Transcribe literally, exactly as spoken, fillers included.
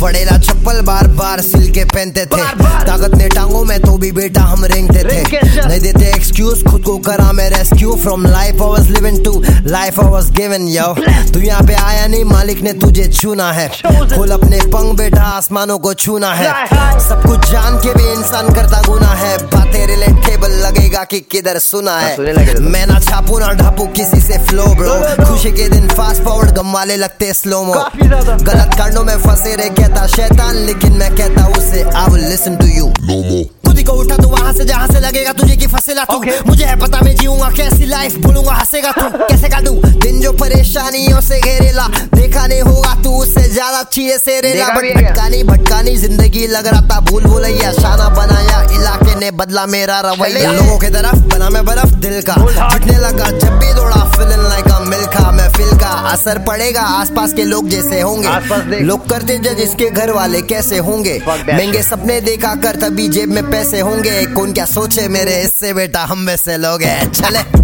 पड़ेला चप्पल बार बार सिल के पहनते थे, ताकत ने टांगों में तो भी बेटा हम रेंगते थे। नहीं देते एक्सक्यूज, खुद को करा मैं rescue from life I was living to life I was given. यो तू यहाँ पे आया नहीं, मालिक ने तुझे चुना है। खोल अपने पंख बेटा, आसमानों को छूना है। सब कुछ जान के भी इंसान करता गुना है। बातें रिलेटेबल लगेगा कि किधर सुना है। मैं ना छापू ना ढापू किसी से फ्लो ब्रो, खुशी के दिन फास्ट फॉरवर्ड, गम वाले लगते स्लोमो। गलत कांडों में फंसे रहे कहता शैतान, लेकिन मैं कहता उसे I will listen to you no more. खुद को उठा तू वहां से जहां से लगेगा तुझे की फंसेला तू। okay. मुझे है पता मैं जीऊंगा कैसी लाइफ, बोलूंगा हंसेगा तू। कैसे काटू दिन जो परेशानियों से घेरेला, देखा नहीं होगा तू उससे ज्यादा चीजें से रेला। बट भटकानी भटकानी जिंदगी लग रहा था भूल भुलैया, शाना बनाया इलाके ने बदला मेरा रवैया। लोगों की तरफ बना मैं बर्फ दिल का, फटने लगा जब भी दौड़ा फीलिंग लाइक अ मिल्खा। मैं फील का असर पड़ेगा आसपास के लोग जैसे होंगे, लोग करते जज इसके घर वाले कैसे होंगे। महंगे सपने देखा कर तभी जेब में पैसे होंगे, कौन क्या सोचे मेरे इससे बेटा हम में से लोग हैं। चले